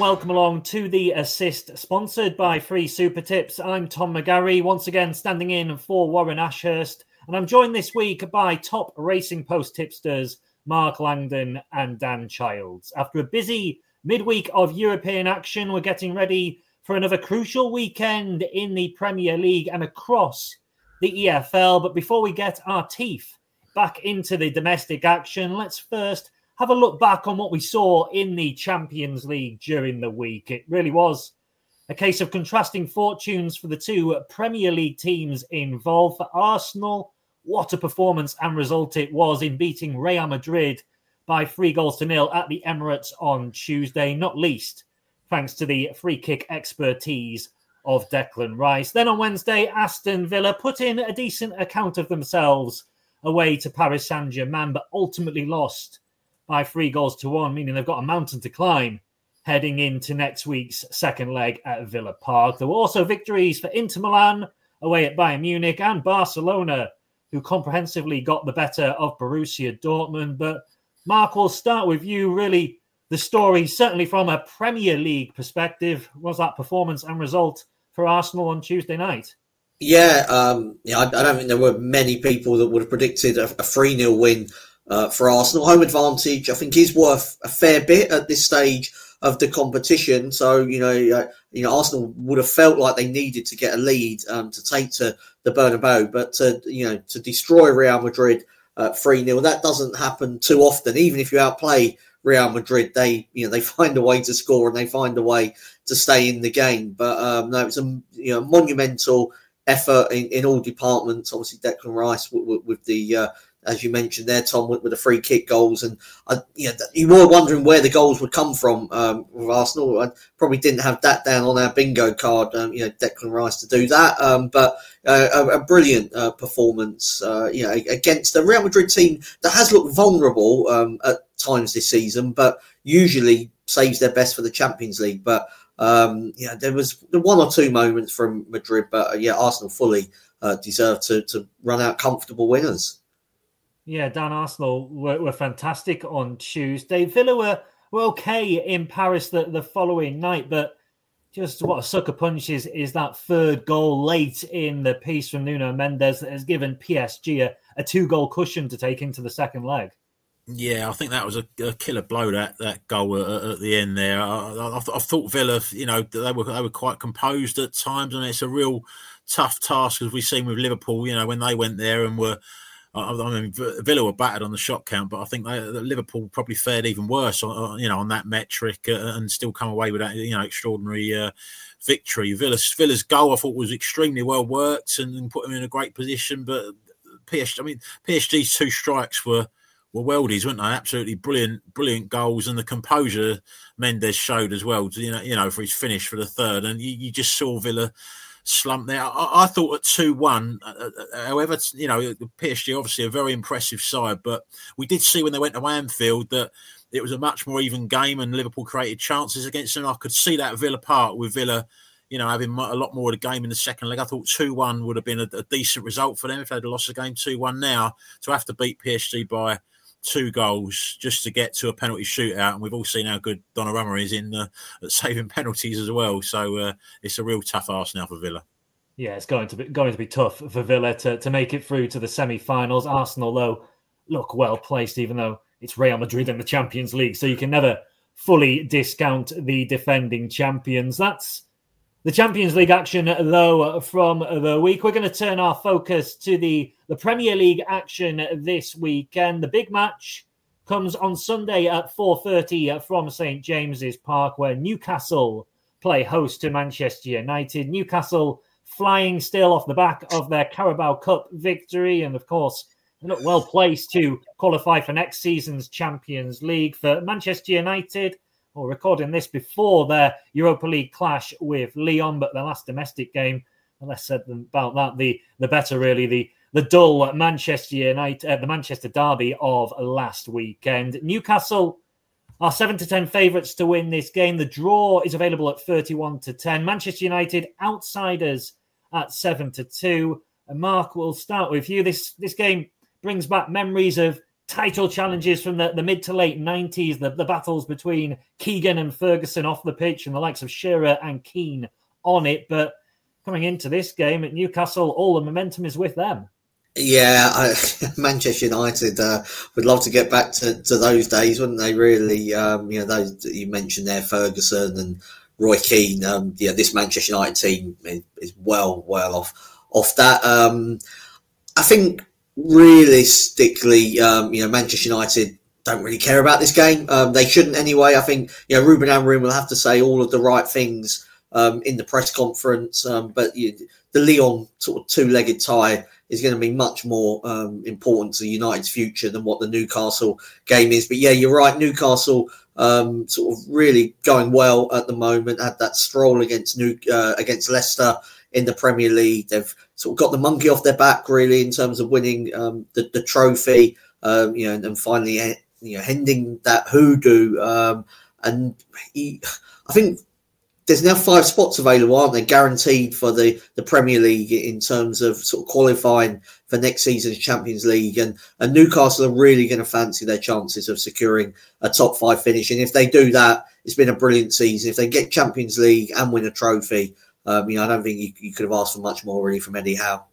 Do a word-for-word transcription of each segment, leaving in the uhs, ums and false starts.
welcome along to The Assist, sponsored by Free Super Tips. I'm Tom McGarry, once again standing in for Warren Ashurst, and I'm joined this week by top Racing Post tipsters Mark Langdon and Dan Childs. After a busy midweek of European action, we're getting ready for another crucial weekend in the Premier League and across the E F L. But before we get our teeth back into the domestic action, let's first have a look back on what we saw in the Champions League during the week. It really was a case of contrasting fortunes for the two Premier League teams involved. For Arsenal, what a performance and result it was in beating Real Madrid by three goals to nil at the Emirates on Tuesday, not least thanks to the free kick expertise of Declan Rice. Then on Wednesday, Aston Villa put in a decent account of themselves away to Paris Saint-Germain, but ultimately lost by three goals to one, meaning they've got a mountain to climb heading into next week's second leg at Villa Park. There were also victories for Inter Milan away at Bayern Munich and Barcelona, who comprehensively got the better of Borussia Dortmund. But Mark, we'll start with you. Really, the story, certainly from a Premier League perspective, was that performance and result for Arsenal on Tuesday night. Yeah, um, yeah. I, I don't think there were many people that would have predicted a, a three nil win Uh, for Arsenal. Home advantage, I think, is worth a fair bit at this stage of the competition. So, you know, uh, you know, Arsenal would have felt like they needed to get a lead um, to take to the Bernabeu, but to, you know, to destroy Real Madrid uh, three nil, that doesn't happen too often. Even if you outplay Real Madrid, they, you know, they find a way to score and they find a way to stay in the game. But um, no, it's a you know monumental effort in, in all departments. Obviously, Declan Rice with, with, with the uh, as you mentioned there, Tom, with, with the free kick goals. And, I, you know, you were wondering where the goals would come from um, with Arsenal. I probably didn't have that down on our bingo card, um, you know, Declan Rice to do that. Um, but uh, a, a brilliant uh, performance, uh, you know, against a Real Madrid team that has looked vulnerable um, at times this season, but usually saves their best for the Champions League. But, um, yeah, there was one or two moments from Madrid, but, uh, yeah, Arsenal fully uh, deserved to, to run out comfortable winners. Yeah, Dan, Arsenal were, were fantastic on Tuesday. Villa were, were okay in Paris the, the following night, but just what a sucker punch is, is that third goal late in the piece from Nuno Mendes that has given P S G a, a two-goal cushion to take into the second leg. Yeah, I think that was a, a killer blow, that that goal at, at the end there. I, I, I thought Villa, you know, they were they were quite composed at times, and it's a real tough task, as we've seen with Liverpool, you know, when they went there and were, I mean, Villa were battered on the shot count, but I think they, Liverpool probably fared even worse, on, you know, on that metric, uh, and still come away with that, you know, extraordinary uh, victory. Villa's, Villa's goal, I thought, was extremely well worked and, and put them in a great position. But P S G, I mean, P S G's two strikes were were worldies, weren't they? Absolutely brilliant, brilliant goals, and the composure Mendes showed as well. You know, you know, for his finish for the third, and you, you just saw Villa slump there. I, I thought at two one, uh, however, you know, P S G obviously a very impressive side, but we did see when they went to Anfield that it was a much more even game and Liverpool created chances against them. I could see that at Villa Park with Villa, you know, having a lot more of the game in the second leg. I thought two one would have been a, a decent result for them if they'd lost the game two one. Now, to have to beat P S G by two goals just to get to a penalty shootout, and we've all seen how good Donnarumma is in uh, at saving penalties as well. So uh, it's a real tough arse now for Villa. Yeah, it's going to be going to be tough for Villa to, to make it through to the semi-finals. Arsenal, though, look well placed, even though it's Real Madrid in the Champions League, so you can never fully discount the defending champions. That's the Champions League action, though, from the week. We're going to turn our focus to the, the Premier League action this weekend. The big match comes on Sunday at four thirty from St James's Park, where Newcastle play host to Manchester United. Newcastle flying still off the back of their Carabao Cup victory, and, of course, they look well placed to qualify for next season's Champions League. For Manchester United, we're recording this before their Europa League clash with Lyon, but their last domestic game, the less said about that, the, the better, really. The the dull Manchester United, uh, the Manchester derby of last weekend. Newcastle are seven to ten favourites to win this game. The draw is available at thirty-one to ten. Manchester United outsiders at seven to two. And Mark, we'll start with you. This this game brings back memories of title challenges from the, the mid to late nineties, the, the battles between Keegan and Ferguson off the pitch and the likes of Shearer and Keane on it. But coming into this game at Newcastle, all the momentum is with them. Yeah, I, Manchester United uh, would love to get back to, to those days, wouldn't they? Really, um, you know, those that you mentioned there, Ferguson and Roy Keane. Um, yeah, this Manchester United team is, is well, well off off that. Um, I think realistically, um, you know, Manchester United don't really care about this game. Um, they shouldn't anyway. I think you know Ruben Amorim will have to say all of the right things um, in the press conference, um, but you, the Lyon sort of two-legged tie is going to be much more um, important to United's future than what the Newcastle game is. But yeah, you're right. Newcastle um, sort of really going well at the moment. Had that stroll against New uh, against Leicester in the Premier League. They've sort of got the monkey off their back really in terms of winning um, the, the trophy. Um, you know, and, and finally, you know, ending that hoodoo. Um, and he, I think. There's now five spots available, aren't they, guaranteed for the, the Premier League in terms of sort of qualifying for next season's Champions League. And, and Newcastle are really going to fancy their chances of securing a top five finish. And if they do that, it's been a brilliant season. If they get Champions League and win a trophy, um, you know, I don't think you, you could have asked for much more really from Eddie Howe.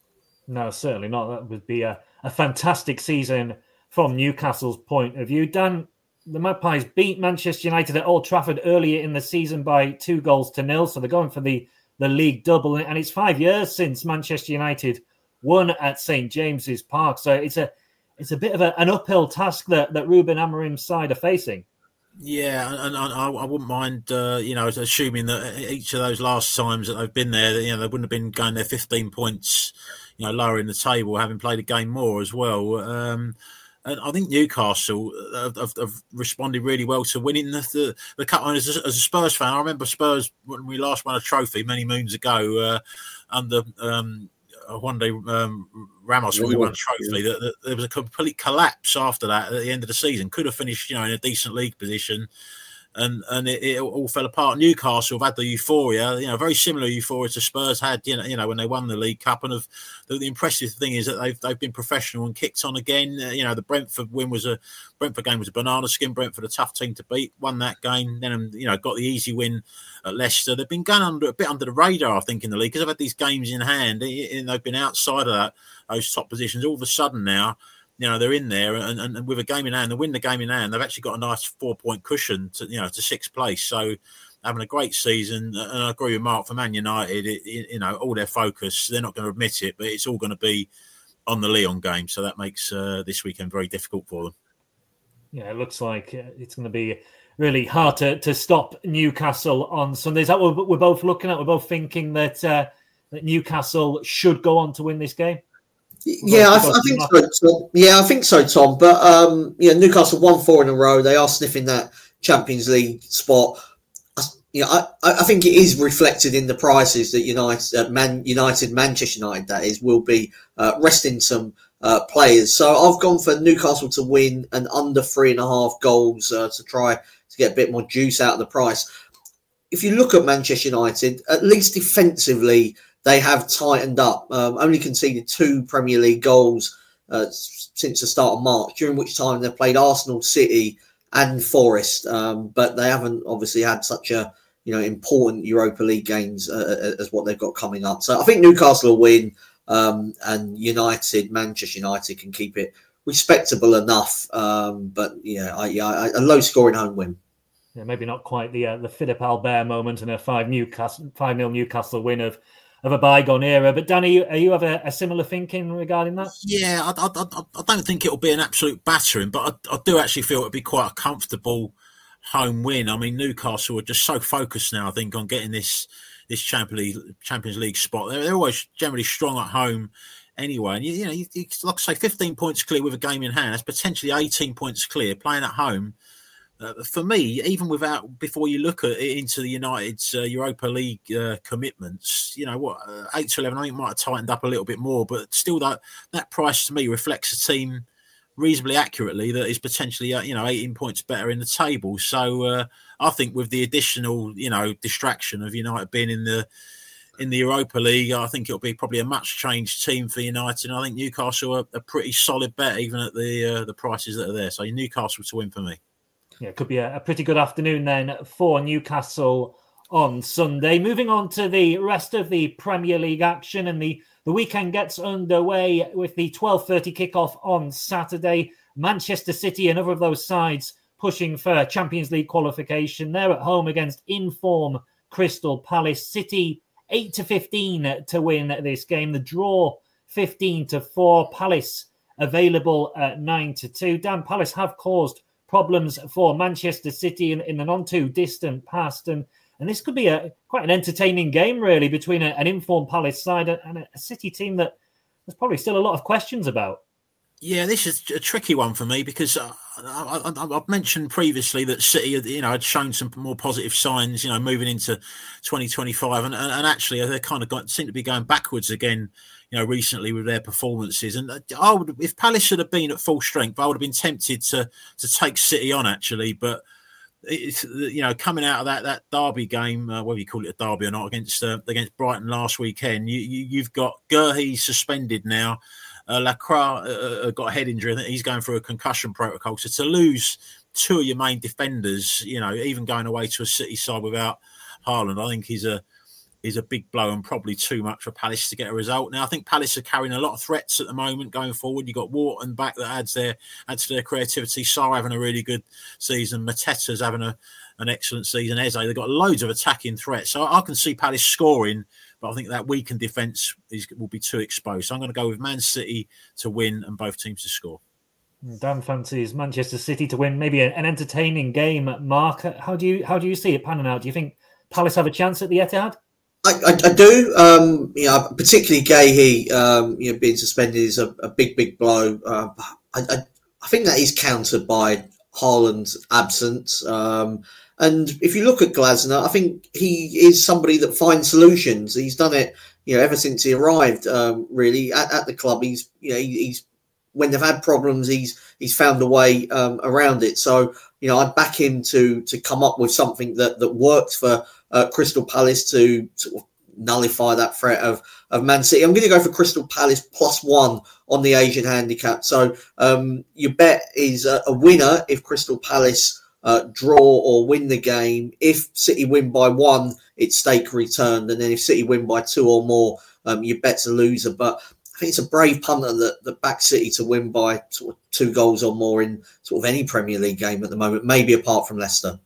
No, certainly not. That would be a, a fantastic season from Newcastle's point of view. Dan, the Magpies beat Manchester United at Old Trafford earlier in the season by two goals to nil. So they're going for the, the league double. And it's five years since Manchester United won at Saint James's Park. So it's a it's a bit of a, an uphill task that, that Ruben Amorim's side are facing. Yeah, and, and I, I wouldn't mind, uh, you know, assuming that each of those last times that they've been there, you know, they wouldn't have been going there fifteen points, you know, lower in the table, having played a game more as well. Um And I think Newcastle have, have, have responded really well to winning the the, the cup. As a, as a Spurs fan, I remember Spurs when we last won a trophy many moons ago uh, under um, one day um, Ramos when we won a trophy. That, that there was a complete collapse after that at the end of the season. Could have finished, you know, in a decent league position. And and it, it all fell apart. Newcastle have had the euphoria, you know, very similar euphoria to Spurs had, you know, you know, when they won the League Cup. And of the, the impressive thing is that they've they've been professional and kicked on again. Uh, you know, the Brentford win was a Brentford game was a banana skin. Brentford a tough team to beat, won that game. Then you know got the easy win at Leicester. They've been going under a bit under the radar, I think, in the league because they've had these games in hand and they've been outside of that those top positions. All of a sudden now, you know, they're in there and, and, and with a game in hand, they win the game in hand, they've actually got a nice four-point cushion to, you know, to sixth place. So having a great season, and I agree with Mark, for Man United, it, it, you know, all their focus, they're not going to admit it, but it's all going to be on the Lyon game. So that makes uh, this weekend very difficult for them. Yeah, it looks like it's going to be really hard to, to stop Newcastle on Sunday. Is that what we're both looking at? We're both thinking that, uh, that Newcastle should go on to win this game? Yeah, I, I think so, Tom. Yeah, I think so, Tom. But um, yeah, Newcastle won four in a row. They are sniffing that Champions League spot. I, you know, I, I think it is reflected in the prices that United, uh, Man United, Manchester United, that is, will be uh, resting some uh, players. So I've gone for Newcastle to win and under three and a half goals uh, to try to get a bit more juice out of the price. If you look at Manchester United, at least defensively, they have tightened up, um, only conceded two Premier League goals uh, since the start of March, during which time they've played Arsenal, City and Forest. Um, but they haven't obviously had such a you know important Europa League games uh, as what they've got coming up. So I think Newcastle will win um, and United, Manchester United can keep it respectable enough. Um, but yeah, I, yeah, a low scoring home win. Yeah, maybe not quite the uh, the Philippe Albert moment and a five Newcastle five nil Newcastle win of of a bygone era. But Danny, you, are you have a, a similar thinking regarding that? Yeah, I, I, I, I don't think it'll be an absolute battering, but I, I do actually feel it'll be quite a comfortable home win. I mean, Newcastle are just so focused now, I think, on getting this this Champions League, Champions League spot. They're, they're always generally strong at home anyway. And, you, you know, you, you, like I say, fifteen points clear with a game in hand. That's potentially eighteen points clear playing at home. Uh, for me, even without, before you look at it into the United's uh, Europa League uh, commitments, you know, what, uh, eight to eleven, I think might have tightened up a little bit more, but still that, that price to me reflects a team reasonably accurately that is potentially, uh, you know, eighteen points better in the table. So uh, I think with the additional, you know, distraction of United being in the in the Europa League, I think it'll be probably a much changed team for United. And I think Newcastle are a pretty solid bet, even at the uh, the prices that are there. So Newcastle to win for me. Yeah, it could be a, a pretty good afternoon then for Newcastle on Sunday. Moving on to the rest of the Premier League action, and the, the weekend gets underway with the twelve thirty kickoff on Saturday. Manchester City, another of those sides pushing for Champions League qualification. They're at home against in-form Crystal Palace. City eight to fifteen to win this game. The draw fifteen to four. Palace available at nine to two. Dan, Palace have caused problems for Manchester City in, in the non too distant past, and and this could be a quite an entertaining game, really, between a, an informed Palace side and a, a City team that there's probably still a lot of questions about. Yeah, this is a tricky one for me because uh, I, I, I've mentioned previously that City, you know, had shown some more positive signs, you know, moving into twenty twenty-five, and, and, and actually they kind of got, seem to be going backwards again, you know, recently with their performances. And I would, if Palace should have been at full strength, I would have been tempted to to take City on actually, but it's, you know, coming out of that that derby game, uh, whether you call it a derby or not, against uh, against Brighton last weekend, you, you you've got Guehi suspended now. Uh, Lacroix uh, got a head injury. I think he's going through a concussion protocol. So to lose two of your main defenders, you know, even going away to a City side without Haaland, I think is a is a big blow and probably too much for Palace to get a result. Now, I think Palace are carrying a lot of threats at the moment going forward. You've got Wharton back that adds their adds to their creativity. Sarr having a really good season. Mateta's having a, an excellent season. Eze, they've got loads of attacking threats. So I can see Palace scoring, but I think that weakened defence is, will be too exposed. So I'm going to go with Man City to win and both teams to score. Dan fancies Manchester City to win. Maybe an entertaining game. Mark, how do you how do you see it panning out? Do you think Palace have a chance at the Etihad? I, I, I do. Um, you know, particularly Guehi, um, you know, being suspended is a, a big, big blow. Uh, I, I, I think that is countered by Haaland's absence. Um, and if you look at Glasner, I think he is somebody that finds solutions. He's done it, you know, ever since he arrived. Um, really at, at the club, he's you know he, he's when they've had problems, he's he's found a way um, around it. So you know, I'd back him to to come up with something that that works for Uh, Crystal Palace to sort of nullify that threat of, of Man City. I'm going to go for Crystal Palace plus one on the Asian handicap. So um, your bet is a, a winner if Crystal Palace uh, draw or win the game. If City win by one, it's stake returned. And then if City win by two or more, um, your bet's a loser. But I think it's a brave punter that, that backs City to win by sort of two goals or more in sort of any Premier League game at the moment, maybe apart from Leicester.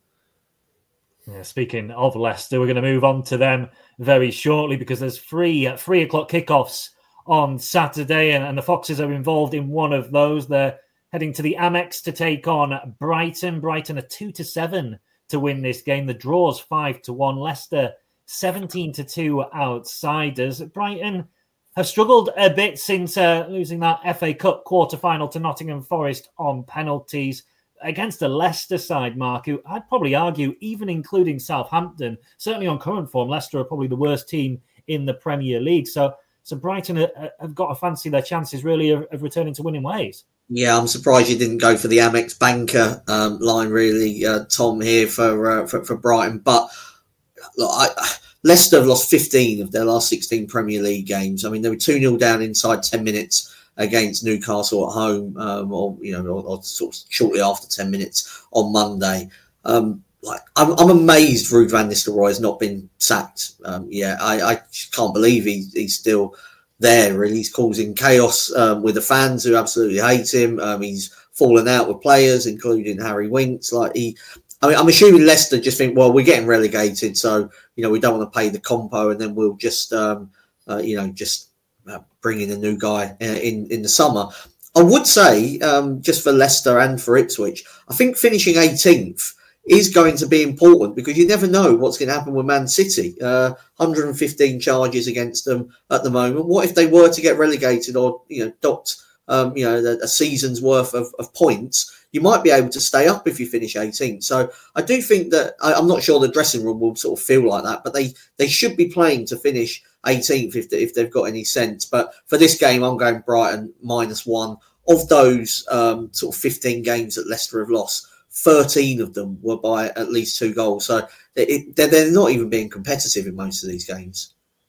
Yeah, speaking of Leicester, we're going to move on to them very shortly because there's three uh, three o'clock kickoffs on Saturday, and, and the Foxes are involved in one of those. They're heading to the Amex to take on Brighton. Brighton are two to seven to win this game. The draw's five to one. Leicester seventeen to two outsiders. Brighton have struggled a bit since uh, losing that F A Cup quarter final to Nottingham Forest on penalties. Against a Leicester side, Mark, who I'd probably argue, even including Southampton, certainly on current form, Leicester are probably the worst team in the Premier League. So so Brighton have got to fancy their chances, really, of, of returning to winning ways. Yeah, I'm surprised you didn't go for the Amex banker um, line, really, uh, Tom, here for, uh, for for Brighton. But look, I, Leicester have lost fifteen of their last sixteen Premier League games. I mean, they were two nil down inside ten minutes against Newcastle at home, um, or you know, or, or sort of shortly after ten minutes on Monday. Um, like, I'm, I'm amazed Ruud van Nistelrooy has not been sacked. Um, yeah, I, I can't believe he, he's still there. Really, he's causing chaos um, with the fans who absolutely hate him. Um, he's fallen out with players, including Harry Winks. Like he, I mean, I'm assuming Leicester just think, well, we're getting relegated, so you know, we don't want to pay the compo, and then we'll just, um, uh, you know, just. Uh, bring in a new guy uh, in, in the summer. I would say, um, just for Leicester and for Ipswich, I think finishing eighteenth is going to be important because you never know what's going to happen with Man City. Uh, one hundred fifteen charges against them at the moment. What if they were to get relegated or, you know, docked, um, you know, a season's worth of, of points? You might be able to stay up if you finish eighteenth. So I do think that, I, I'm not sure the dressing room will sort of feel like that, but they, they should be playing to finish eighteenth if, they, if they've got any sense. But for this game, I'm going Brighton minus one. Of those um, sort of fifteen games that Leicester have lost, thirteen of them were by at least two goals. So it, they're, they're not even being competitive in most of these games.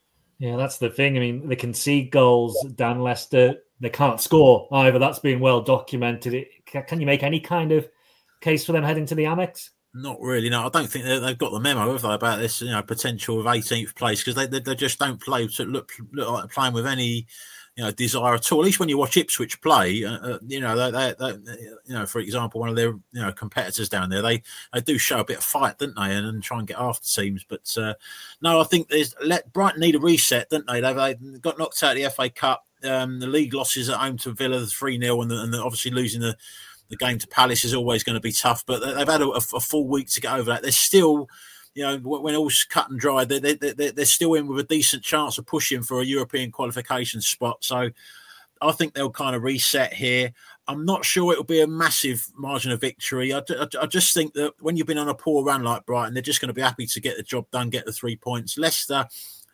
Yeah, that's the thing. I mean, they concede goals, Dan Leicester. They can't score either. That's been well documented. It, can you make any kind of case for them heading to the Amex? Not really. No, I don't think they've got the memo, have they, about this, you know, potential of eighteenth place, because they, they they just don't play to look look like playing with any, you know, desire at all. At least when you watch Ipswich play, uh, uh, you know, they, they, they, you know, for example, one of their, you know, competitors down there, they, they do show a bit of fight, don't they, and, and try and get after teams. But uh, no, I think there's let Brighton need a reset, don't they? They've, they got knocked out of the F A Cup. Um, the league losses at home to Villa, the three nil, and, the, and the, obviously losing the. The game to Palace is always going to be tough, but they've had a, a full week to get over that. They're still, you know, when all's cut and dried, they, they, they, they're still in with a decent chance of pushing for a European qualification spot. So I think they'll kind of reset here. I'm not sure it'll be a massive margin of victory. I, I, I just think that when you've been on a poor run like Brighton, they're just going to be happy to get the job done, get the three points. Leicester,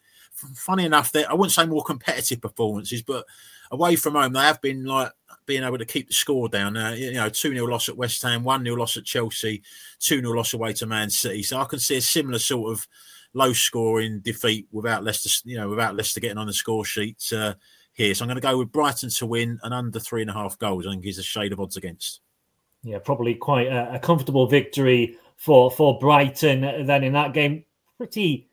funny enough, I wouldn't say more competitive performances, but away from home, they have been like being able to keep the score down. Uh, you know, two nil loss at West Ham, one nil loss at Chelsea, two nil loss away to Man City. So I can see a similar sort of low-scoring defeat without Leicester, you know, without Leicester getting on the score sheet uh, here. So I'm going to go with Brighton to win and under three and a half goals. I think is a shade of odds against. Yeah, probably quite a, a comfortable victory for for Brighton. Then in that game, pretty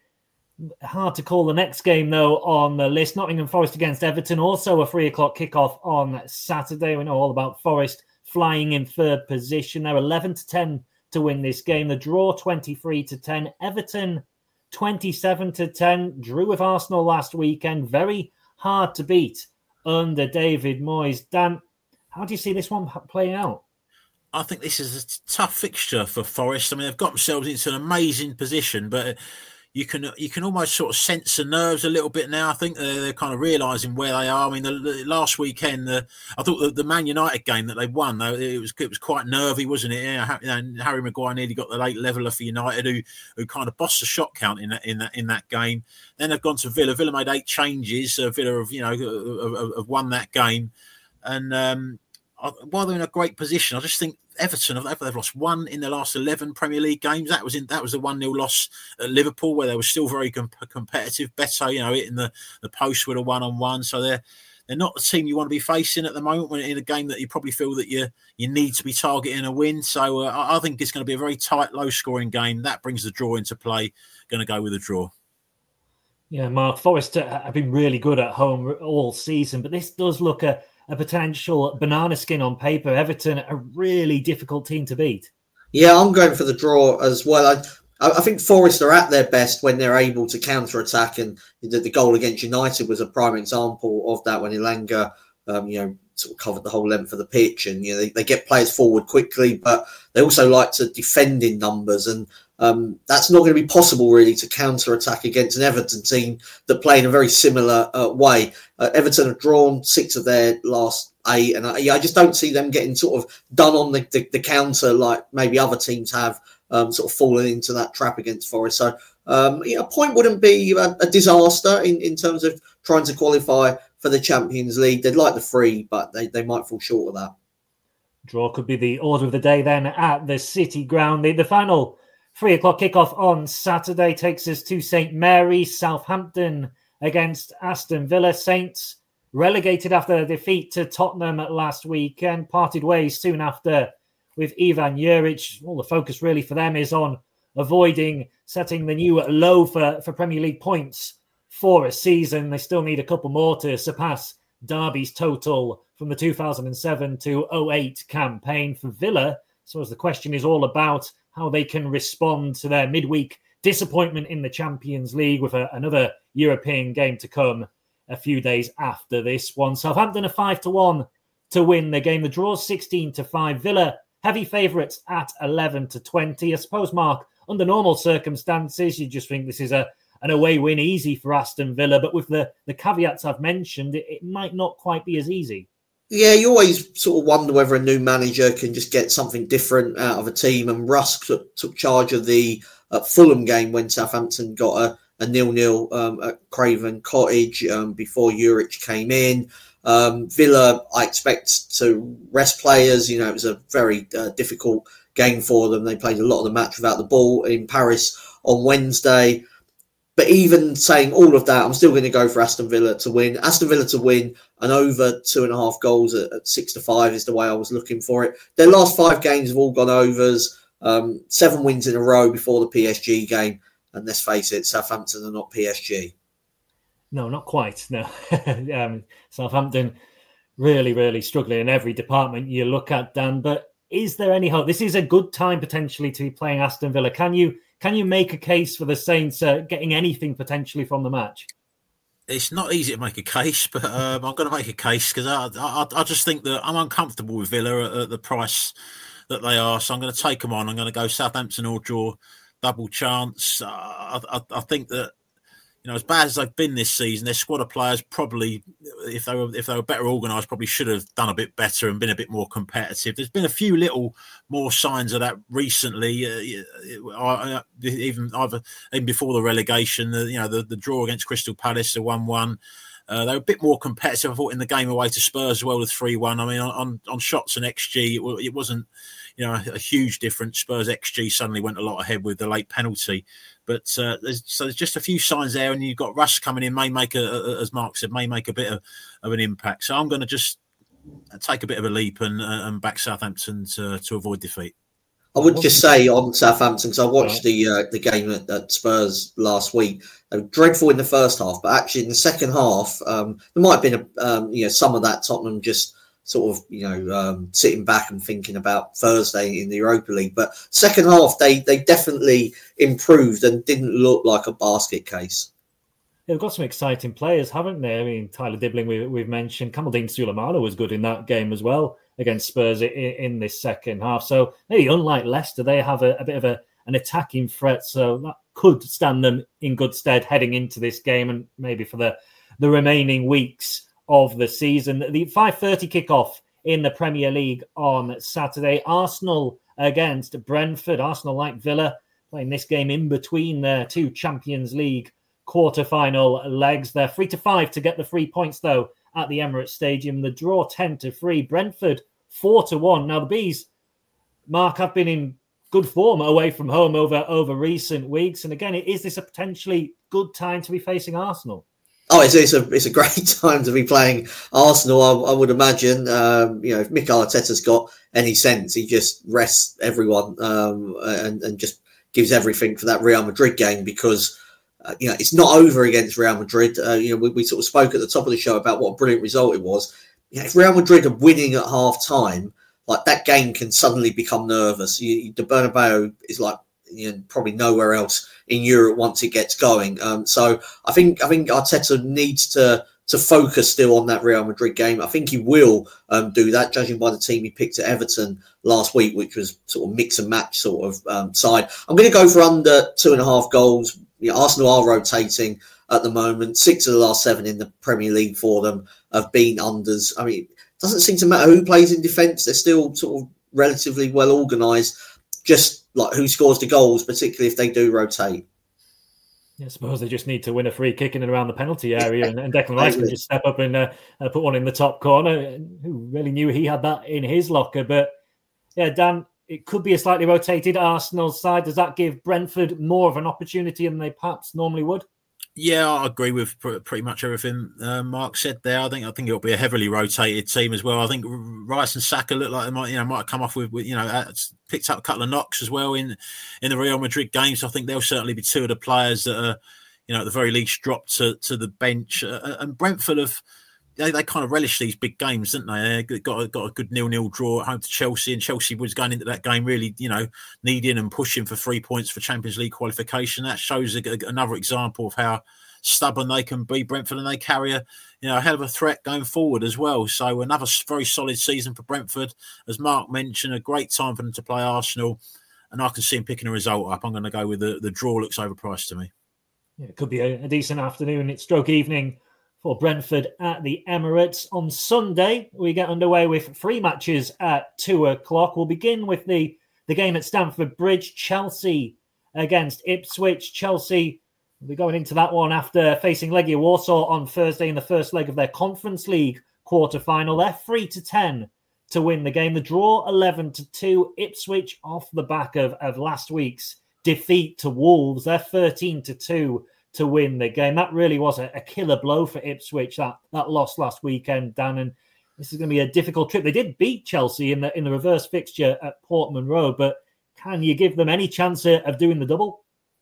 hard to call the next game, though, on the list. Nottingham Forest against Everton, also a three o'clock kickoff on Saturday. We know all about Forest flying in third position. They're eleven to ten to win this game. The draw twenty-three to ten. Everton twenty-seven to ten. Drew with Arsenal last weekend. Very hard to beat under David Moyes. Dan, how do you see this one playing out? I think this is a tough fixture for Forest. I mean, they've got themselves into an amazing position, but You can you can almost sort of sense the nerves a little bit now. I think they're, they're kind of realising where they are. I mean, the, the last weekend, the, I thought the, the Man United game that they won, though, it was it was quite nervy, wasn't it? Yeah, you know, Harry Maguire nearly got the late leveller for United, who who kind of bossed the shot count in that in that in that game. Then they've gone to Villa. Villa made eight changes. Uh, Villa have you know have, have won that game, and um, while they're in a great position, I just think Everton have they've lost one in the last eleven Premier League games. That was in that was the one nil loss at Liverpool, where they were still very comp- competitive. Better, you know, hitting the, the post with a one on one. So they're they're not the team you want to be facing at the moment when in a game that you probably feel that you you need to be targeting a win. So uh, I think it's going to be a very tight, low scoring game. That brings the draw into play. Going to go with a draw. Yeah, Mark, Forest have been really good at home all season, but this does look a a potential banana skin on paper. Everton, a really difficult team to beat. Yeah, I'm going for the draw as well. I, I think Forest are at their best when they're able to counter-attack, and the, the goal against United was a prime example of that when Elanga, um, you know, sort of covered the whole length of the pitch, and you know they, they get players forward quickly, but they also like to defend in numbers, and um, that's not going to be possible really to counter-attack against an Everton team that play in a very similar uh, way. Uh, Everton have drawn six of their last eight, and I, I just don't see them getting sort of done on the, the, the counter like maybe other teams have, um, sort of fallen into that trap against Forest. So um, you know, a point wouldn't be a, a disaster in, in terms of trying to qualify for the Champions League. They'd like the three, but they, they might fall short of that. Draw could be the order of the day then at the City Ground. The, the final three o'clock kickoff on Saturday takes us to Saint Mary's. Southampton against Aston Villa. Saints relegated after a defeat to Tottenham last week and parted ways soon after with Ivan Juric. All the focus really for them is on avoiding setting the new low for, for Premier League points for a season. They still need a couple more to surpass Derby's total from the two thousand seven to oh eight campaign for Villa. So as the question is all about how they can respond to their midweek disappointment in the Champions League with a, another European game to come a few days after this one. Southampton are five to one to win the game. The draw's sixteen to five. Villa heavy favourites at eleven to twenty. I suppose, Mark, under normal circumstances, you just think this is a an away win easy for Aston Villa, but with the, the caveats I've mentioned, it, it might not quite be as easy. Yeah, you always sort of wonder whether a new manager can just get something different out of a team. And Rusk took, took charge of the uh, Fulham game when Southampton got a, a nil-nil um, at Craven Cottage um, before Juric came in. Um, Villa, I expect to rest players. You know, it was a very uh, difficult game for them. They played a lot of the match without the ball in Paris on Wednesday. but even saying all of that, I'm still going to go for Aston Villa to win. Aston Villa to win and over two and a half goals at, at six to five is the way I was looking for it. Their last five games have all gone overs, um, seven wins in a row before the P S G game. And let's face it, Southampton are not P S G. No, not quite. No, um, Southampton really, really struggling in every department you look at, Dan. But is there any hope? This is a good time potentially to be playing Aston Villa. Can you can you make a case for the Saints uh, getting anything potentially from the match? It's not easy to make a case, but um, I'm going to make a case because I, I I just think that I'm uncomfortable with Villa at, at the price that they are. So I'm going to take them on. I'm going to go Southampton or draw, double chance. Uh, I, I, I think that, you know, as bad as they've been this season, their squad of players probably, if they were if they were better organised, probably should have done a bit better and been a bit more competitive. There's been a few little more signs of that recently, uh, even either even before the relegation. The, you know, the, the draw against Crystal Palace, the one-one. Uh, they were a bit more competitive, I thought, in the game away to Spurs as well, with three one. I mean, on, on shots and X G, it, it wasn't, you know, a, a huge difference. Spurs X G suddenly went a lot ahead with the late penalty. But uh, there's, so there's just a few signs there, and you've got Russ coming in, may make, a, a, as Mark said, may make a bit of, of an impact. So I'm going to just take a bit of a leap and, uh, and back Southampton to, to avoid defeat. I would just say on Southampton, because I watched the uh, the game at, at Spurs last week. They were dreadful in the first half, but actually in the second half, um, there might have been a, um, you know, some of that Tottenham just sort of, you know, um, sitting back and thinking about Thursday in the Europa League. But second half, they they definitely improved and didn't look like a basket case. They've got some exciting players, haven't they? I mean, Tyler Dibling, we, we've mentioned. Kamaldeen Sulemana was good in that game as well against Spurs in, in this second half. So maybe unlike Leicester, they have a, a bit of a, an attacking threat. So that could stand them in good stead heading into this game and maybe for the, the remaining weeks of the season. The five thirty kickoff in the Premier League on Saturday. Arsenal against Brentford. Arsenal, like Villa, playing this game in between their two Champions League quarter-final legs. They're three to five to get the three points, though, at the Emirates Stadium. The draw ten to three. Brentford four to one. Now, the Bees, Mark, have been in good form away from home over, over recent weeks. And again, is this a potentially good time to be facing Arsenal? Oh, it's, it's a it's a great time to be playing Arsenal. I, I would imagine. Um, you know, if Mikel Arteta's got any sense, he just rests everyone um, and and just gives everything for that Real Madrid game because uh, you know it's not over against Real Madrid. Uh, you know, we, we sort of spoke at the top of the show about what a brilliant result it was. You know, if Real Madrid are winning at half time, like that game can suddenly become nervous. You, the Bernabeu is like, you know, probably nowhere else in Europe once it gets going. Um, so I think I think Arteta needs to to focus still on that Real Madrid game. I think he will um, do that, judging by the team he picked at Everton last week, which was sort of mix and match sort of um, side. I'm going to go for under two and a half goals. You know, Arsenal are rotating at the moment. Six of the last seven in the Premier League for them have been unders. I mean, it doesn't seem to matter who plays in defence. They're still sort of relatively well organised. Just like who scores the goals, particularly if they do rotate. Yeah, I suppose they just need to win a free kick in and around the penalty area, and, and Declan Rice can just step up and uh, uh, put one in the top corner. Who really knew he had that in his locker? But yeah, Dan, it could be a slightly rotated Arsenal side. Does that give Brentford more of an opportunity than they perhaps normally would? Yeah, I agree with pretty much everything uh, Mark said there. I think I think it'll be a heavily rotated team as well. I think Rice and Saka look like they might, you know, might have come off with, with you know, picked up a couple of knocks as well in in the Real Madrid game. So I think there'll certainly be two of the players that are, you know, at the very least dropped to, to the bench. Uh, and Brentford have, they, they kind of relish these big games, didn't they? They got a, got a good nil-nil draw at home to Chelsea, and Chelsea was going into that game really, you know, needing and pushing for three points for Champions League qualification. That shows a, a, another example of how stubborn they can be, Brentford, and they carry a, you know, a hell of a threat going forward as well. So another very solid season for Brentford. As Mark mentioned, a great time for them to play Arsenal, and I can see him picking a result up. I'm going to go with the, the draw. Looks overpriced to me. Yeah, it could be a, a decent afternoon. It's stroke evening for Brentford at the Emirates. On Sunday, we get underway with three matches at two o'clock. We'll begin with the, the game at Stamford Bridge, Chelsea against Ipswich. Chelsea will be going into that one after facing Legia Warsaw on Thursday in the first leg of their Conference League quarter-final. They're three to ten to win the game. The draw, eleven to two. Ipswich off the back of, of last week's defeat to Wolves. They're thirteen to two to win the game. That really was a, a killer blow for Ipswich, that, that loss last weekend, Dan, and this is going to be a difficult trip. They did beat Chelsea in the in the reverse fixture at Portman Road, but can you give them any chance of doing the double?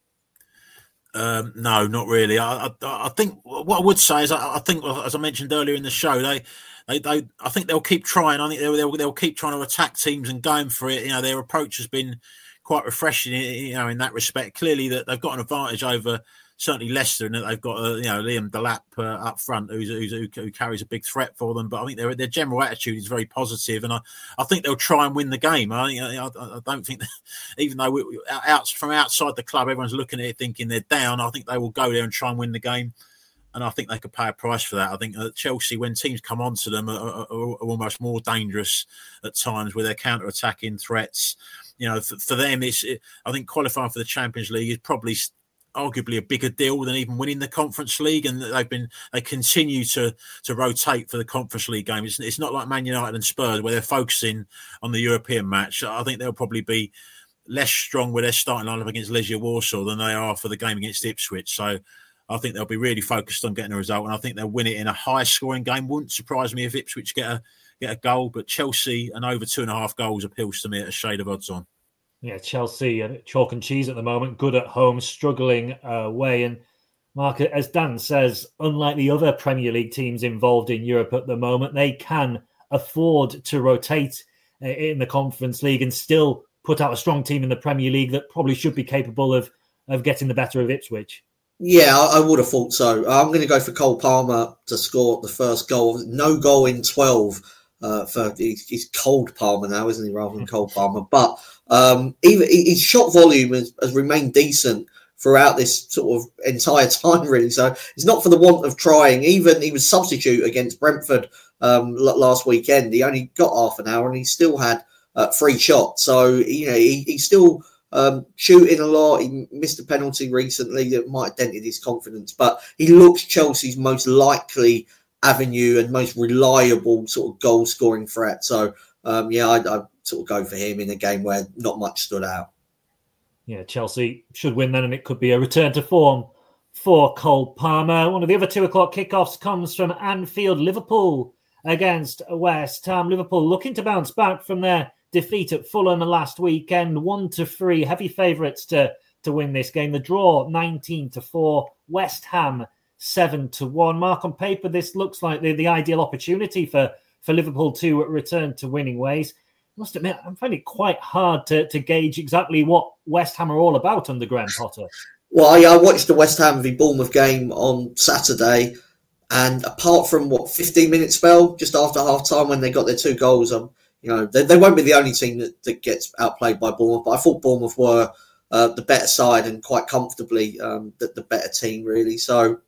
Um, no, not really. I, I, I think what I would say is, I, I think, as I mentioned earlier in the show, they, they, they I think they'll keep trying. I think they'll, they'll, they'll keep trying to attack teams and going for it. You know, their approach has been quite refreshing, you know, in that respect. Clearly, that they've got an advantage over certainly Leicester, and that they've got, uh, you know, Liam Delap uh, up front, who's, who's, who, who carries a big threat for them. But I think their their general attitude is very positive, and I, I think they'll try and win the game. I, I, I don't think, that, even though we, we, out from outside the club, everyone's looking at it thinking they're down. I think they will go there and try and win the game, and I think they could pay a price for that. I think that Chelsea, when teams come onto them, are, are, are almost more dangerous at times with their counter-attacking threats. You know, for, for them, it's. I think qualifying for the Champions League is probably arguably a bigger deal than even winning the Conference League, and they've been they continue to to rotate for the Conference League game. It's, it's not like Man United and Spurs where they're focusing on the European match. I think they'll probably be less strong with their starting lineup against Legia Warsaw than they are for the game against Ipswich. So I think they'll be really focused on getting a result, and I think they'll win it in a high-scoring game. Wouldn't surprise me if Ipswich get a get a goal, but Chelsea and over two and a half goals appeals to me at a shade of odds on. Yeah, Chelsea uh, chalk and cheese at the moment, good at home, struggling away. And Mark, as Dan says, unlike the other Premier League teams involved in Europe at the moment, they can afford to rotate uh, in the Conference League and still put out a strong team in the Premier League that probably should be capable of, of getting the better of Ipswich. Yeah, I, I would have thought so. I'm going to go for Cole Palmer to score the first goal. No goal in twelve. Uh, for he's, he's Cold Palmer now, isn't he, rather than Cole Palmer? But um, even his shot volume has, has remained decent throughout this sort of entire time, really. So it's not for the want of trying. Even he was substitute against Brentford um, last weekend. He only got half an hour, and he still had uh, three shots. So you know he, he's still um, shooting a lot. He missed a penalty recently that might have dented his confidence, but he looks Chelsea's most likely avenue and most reliable sort of goal scoring threat. So um, yeah, I'd, I'd sort of go for him in a game where not much stood out. Yeah, Chelsea should win then, and it could be a return to form for Cole Palmer. One of the other two o'clock kickoffs comes from Anfield. Liverpool against West Ham. Liverpool looking to bounce back from their defeat at Fulham last weekend. One to three, heavy favourites to to win this game. The draw nineteen to four. West Ham seven to one. Mark, on paper, this looks like the, the ideal opportunity for, for Liverpool to return to winning ways. I must admit, I'm finding it quite hard to, to gauge exactly what West Ham are all about under Graham Potter. Well, I, I watched the West Ham v Bournemouth game on Saturday, and apart from, what, fifteen minute spell just after half-time when they got their two goals, um, you know, they, they won't be the only team that, that gets outplayed by Bournemouth, but I thought Bournemouth were uh, the better side and quite comfortably um, the, the better team, really. So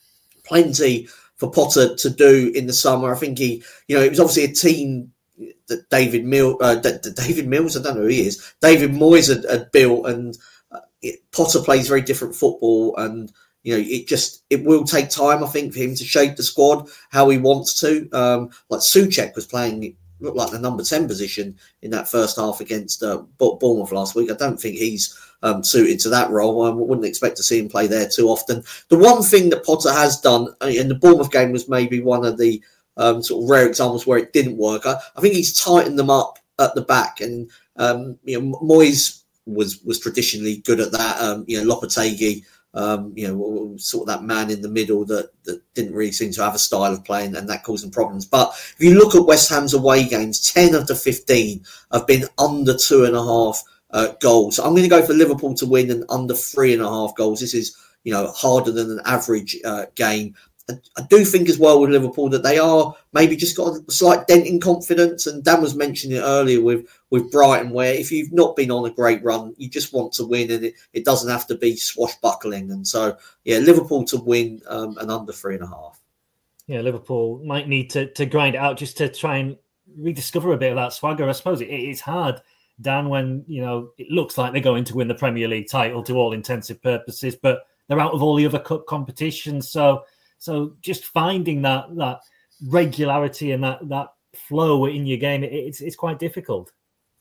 plenty for Potter to do in the summer. I think he, you know, it was obviously a team that David Mills, uh, David Mills, I don't know who he is, David Moyes had, had built, and uh, it, Potter plays very different football, and you know, it just it will take time, I think, for him to shape the squad how he wants to. Um, like Souček was playing, looked like the number ten position in that first half against uh, Bournemouth last week. I don't think he's um, suited to that role. I wouldn't expect to see him play there too often. The one thing that Potter has done, and the Bournemouth game was maybe one of the um, sort of rare examples where it didn't work. I, I think he's tightened them up at the back, and um, you know, Moyes was was traditionally good at that. Um, you know, Lopetegui, um, you know, sort of that man in the middle that, that didn't really seem to have a style of playing, and that caused them problems. But if you look at West Ham's away games, ten of the fifteen have been under two and a half uh, goals. So I'm going to go for Liverpool to win and under three and a half goals. This is, you know, harder than an average uh, game. I do think as well with Liverpool that they are maybe just got a slight dent in confidence, and Dan was mentioning it earlier with, with Brighton, where if you've not been on a great run, you just want to win, and it, it doesn't have to be swashbuckling. And so, yeah, Liverpool to win um, and under three and a half. Yeah, Liverpool might need to, to grind it out just to try and rediscover a bit of that swagger. I suppose it, it's hard, Dan, when, you know, it looks like they're going to win the Premier League title to all intensive purposes, but they're out of all the other cup competitions. So, So just finding that that regularity and that, that flow in your game, it's it's quite difficult.